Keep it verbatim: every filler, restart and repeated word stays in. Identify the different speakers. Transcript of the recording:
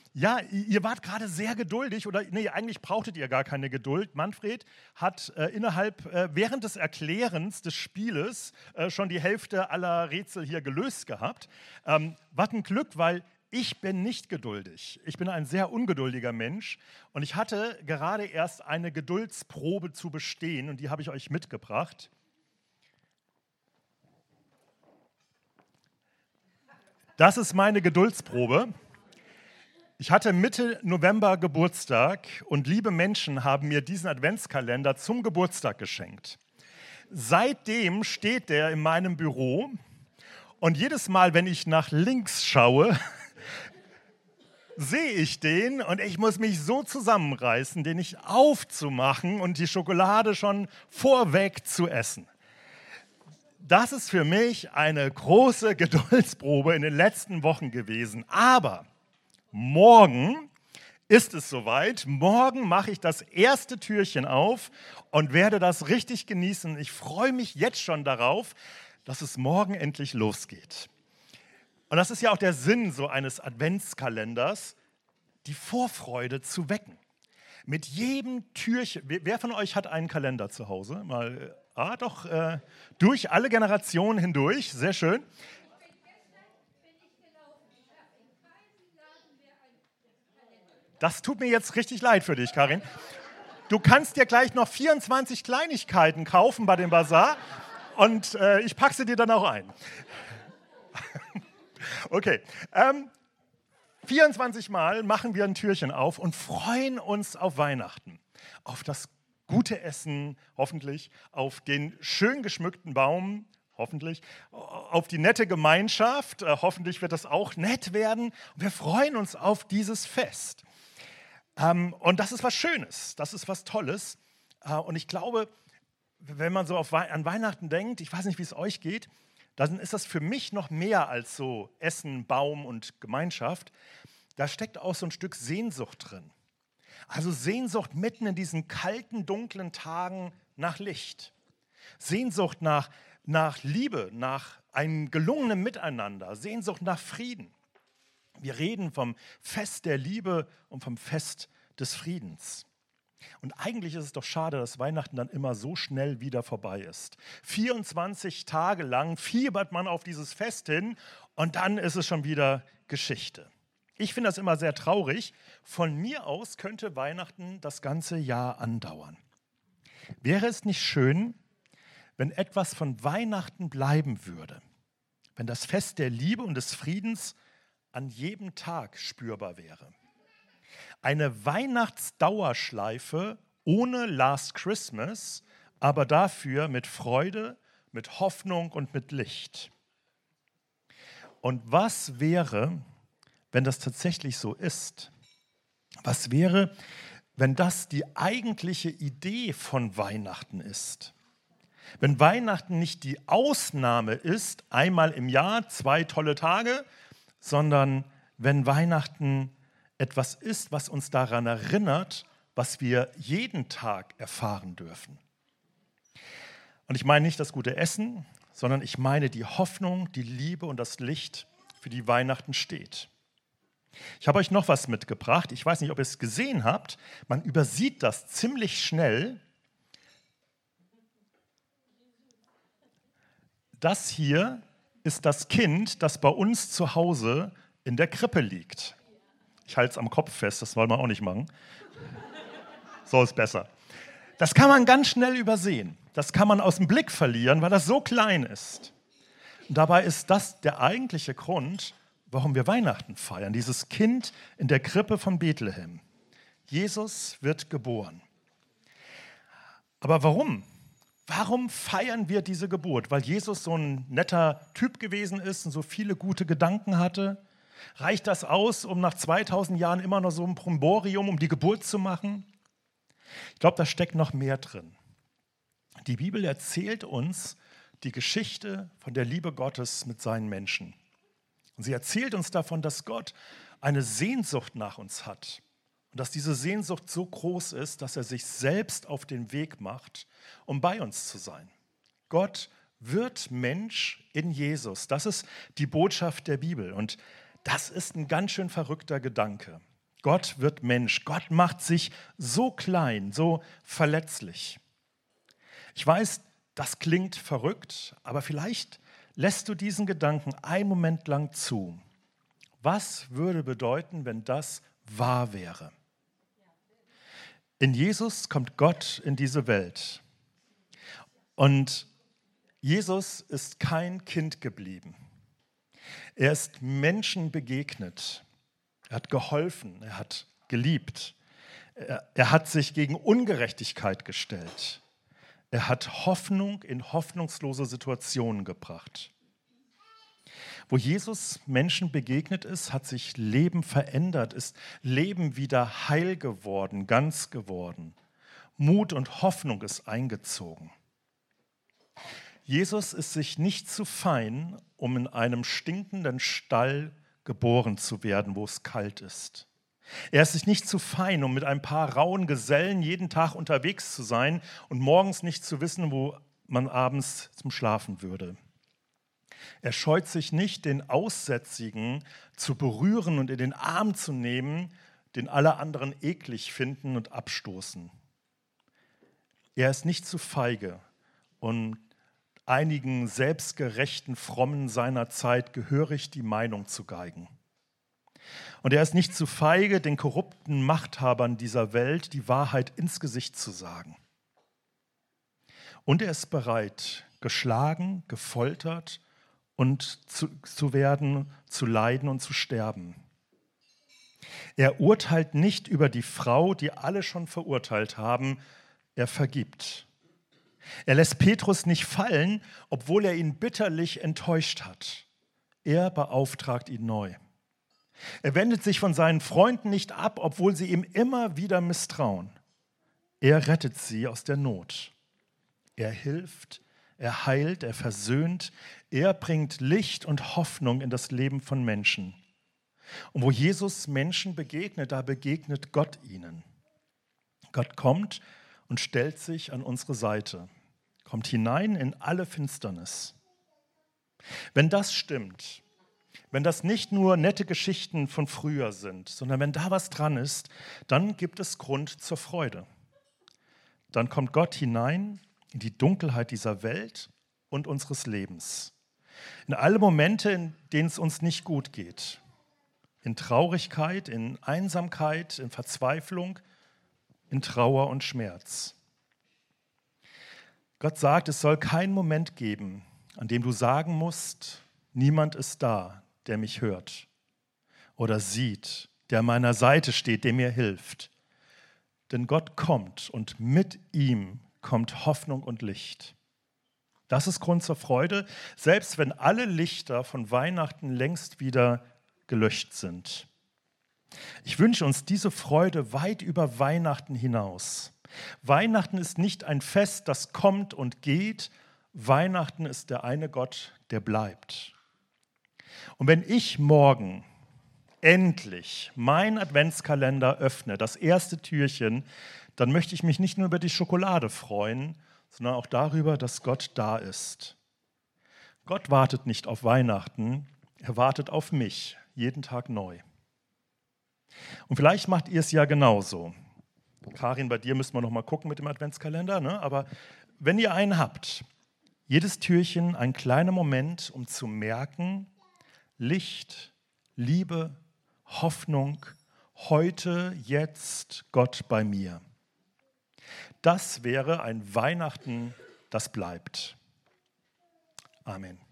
Speaker 1: Ja, ihr wart gerade sehr geduldig oder nee, eigentlich brauchtet ihr gar keine Geduld. Manfred hat äh, innerhalb, äh, während des Erklärens des Spieles äh, schon die Hälfte aller Rätsel hier gelöst gehabt. Ähm, was ein Glück, weil ich bin nicht geduldig. Ich bin ein sehr ungeduldiger Mensch und ich hatte gerade erst eine Geduldsprobe zu bestehen und die habe ich euch mitgebracht. Das ist meine Geduldsprobe. Ich hatte Mitte November Geburtstag und liebe Menschen haben mir diesen Adventskalender zum Geburtstag geschenkt. Seitdem steht der in meinem Büro und jedes Mal, wenn ich nach links schaue, sehe ich den und ich muss mich so zusammenreißen, den nicht aufzumachen und die Schokolade schon vorweg zu essen. Das ist für mich eine große Geduldsprobe in den letzten Wochen gewesen, aber morgen ist es soweit. Morgen mache ich das erste Türchen auf und werde das richtig genießen. Ich freue mich jetzt schon darauf, dass es morgen endlich losgeht. Und das ist ja auch der Sinn so eines Adventskalenders, die Vorfreude zu wecken. Mit jedem Türchen, wer von euch hat einen Kalender zu Hause? Mal, ah doch, äh, durch alle Generationen hindurch, sehr schön. Das tut mir jetzt richtig leid für dich, Karin. Du kannst dir gleich noch vierundzwanzig Kleinigkeiten kaufen bei dem Bazar und äh, ich packe sie dir dann auch ein. Okay, ähm, vierundzwanzig Mal machen wir ein Türchen auf und freuen uns auf Weihnachten, auf das gute Essen, hoffentlich, auf den schön geschmückten Baum, hoffentlich, auf die nette Gemeinschaft, äh, hoffentlich wird das auch nett werden. Und wir freuen uns auf dieses Fest. Ähm, und das ist was Schönes, das ist was Tolles. Äh, und ich glaube, wenn man so auf We- an Weihnachten denkt, ich weiß nicht, wie es euch geht, dann ist das für mich noch mehr als so Essen, Baum und Gemeinschaft. Da steckt auch so ein Stück Sehnsucht drin. Also Sehnsucht mitten in diesen kalten, dunklen Tagen nach Licht. Sehnsucht nach, nach Liebe, nach einem gelungenen Miteinander. Sehnsucht nach Frieden. Wir reden vom Fest der Liebe und vom Fest des Friedens. Und eigentlich ist es doch schade, dass Weihnachten dann immer so schnell wieder vorbei ist. vierundzwanzig Tage lang fiebert man auf dieses Fest hin und dann ist es schon wieder Geschichte. Ich finde das immer sehr traurig. Von mir aus könnte Weihnachten das ganze Jahr andauern. Wäre es nicht schön, wenn etwas von Weihnachten bleiben würde? Wenn das Fest der Liebe und des Friedens an jedem Tag spürbar wäre. Eine Weihnachtsdauerschleife ohne Last Christmas, aber dafür mit Freude, mit Hoffnung und mit Licht. Und was wäre, wenn das tatsächlich so ist? Was wäre, wenn das die eigentliche Idee von Weihnachten ist? Wenn Weihnachten nicht die Ausnahme ist, einmal im Jahr, zwei tolle Tage, sondern wenn Weihnachten etwas ist, was uns daran erinnert, was wir jeden Tag erfahren dürfen. Und ich meine nicht das gute Essen, sondern ich meine die Hoffnung, die Liebe und das Licht, für die Weihnachten steht. Ich habe euch noch was mitgebracht. Ich weiß nicht, ob ihr es gesehen habt. Man übersieht das ziemlich schnell. Das hier ist das Kind, das bei uns zu Hause in der Krippe liegt. Ich halte es am Kopf fest, das wollen wir auch nicht machen. So ist besser. Das kann man ganz schnell übersehen. Das kann man aus dem Blick verlieren, weil das so klein ist. Und dabei ist das der eigentliche Grund, warum wir Weihnachten feiern. Dieses Kind in der Krippe von Bethlehem. Jesus wird geboren. Aber warum? Warum feiern wir diese Geburt? Weil Jesus so ein netter Typ gewesen ist und so viele gute Gedanken hatte? Reicht das aus, um nach zweitausend Jahren immer noch so ein Bromborium um die Geburt zu machen? Ich glaube, da steckt noch mehr drin. Die Bibel erzählt uns die Geschichte von der Liebe Gottes mit seinen Menschen. Und sie erzählt uns davon, dass Gott eine Sehnsucht nach uns hat. Und dass diese Sehnsucht so groß ist, dass er sich selbst auf den Weg macht, um bei uns zu sein. Gott wird Mensch in Jesus. Das ist die Botschaft der Bibel. Und das ist ein ganz schön verrückter Gedanke. Gott wird Mensch. Gott macht sich so klein, so verletzlich. Ich weiß, das klingt verrückt, aber vielleicht lässt du diesen Gedanken einen Moment lang zu. Was würde bedeuten, wenn das wahr wäre? In Jesus kommt Gott in diese Welt. Und Jesus ist kein Kind geblieben. Er ist Menschen begegnet. Er hat geholfen, er hat geliebt. Er, er hat sich gegen Ungerechtigkeit gestellt. Er hat Hoffnung in hoffnungslose Situationen gebracht. Wo Jesus Menschen begegnet ist, hat sich Leben verändert, ist Leben wieder heil geworden, ganz geworden. Mut und Hoffnung ist eingezogen. Jesus ist sich nicht zu fein, um in einem stinkenden Stall geboren zu werden, wo es kalt ist. Er ist sich nicht zu fein, um mit ein paar rauen Gesellen jeden Tag unterwegs zu sein und morgens nicht zu wissen, wo man abends zum Schlafen würde. Er scheut sich nicht, den Aussätzigen zu berühren und in den Arm zu nehmen, den alle anderen eklig finden und abstoßen. Er ist nicht zu feige, um einigen selbstgerechten Frommen seiner Zeit gehörig die Meinung zu geigen. Und er ist nicht zu feige, den korrupten Machthabern dieser Welt die Wahrheit ins Gesicht zu sagen. Und er ist bereit, geschlagen, gefoltert und zu, zu werden, zu leiden und zu sterben. Er urteilt nicht über die Frau, die alle schon verurteilt haben, er vergibt. Er lässt Petrus nicht fallen, obwohl er ihn bitterlich enttäuscht hat. Er beauftragt ihn neu. Er wendet sich von seinen Freunden nicht ab, obwohl sie ihm immer wieder misstrauen. Er rettet sie aus der Not. Er hilft, er heilt, er versöhnt, er bringt Licht und Hoffnung in das Leben von Menschen. Und wo Jesus Menschen begegnet, da begegnet Gott ihnen. Gott kommt und stellt sich an unsere Seite, kommt hinein in alle Finsternis. Wenn das stimmt, wenn das nicht nur nette Geschichten von früher sind, sondern wenn da was dran ist, dann gibt es Grund zur Freude. Dann kommt Gott hinein in die Dunkelheit dieser Welt und unseres Lebens. In alle Momente, in denen es uns nicht gut geht. In Traurigkeit, in Einsamkeit, in Verzweiflung, in Trauer und Schmerz. Gott sagt, es soll keinen Moment geben, an dem du sagen musst, niemand ist da, der mich hört oder sieht, der an meiner Seite steht, der mir hilft. Denn Gott kommt und mit ihm kommt Hoffnung und Licht. Das ist Grund zur Freude, selbst wenn alle Lichter von Weihnachten längst wieder gelöscht sind. Ich wünsche uns diese Freude weit über Weihnachten hinaus. Weihnachten ist nicht ein Fest, das kommt und geht. Weihnachten ist der eine Gott, der bleibt. Und wenn ich morgen endlich meinen Adventskalender öffne, das erste Türchen, dann möchte ich mich nicht nur über die Schokolade freuen, sondern auch darüber, dass Gott da ist. Gott wartet nicht auf Weihnachten, er wartet auf mich, jeden Tag neu. Und vielleicht macht ihr es ja genauso. Karin, bei dir müssen wir noch mal gucken mit dem Adventskalender, ne? Aber wenn ihr einen habt, jedes Türchen ein kleiner Moment, um zu merken, Licht, Liebe, Hoffnung, heute, jetzt, Gott bei mir. Das wäre ein Weihnachten, das bleibt. Amen.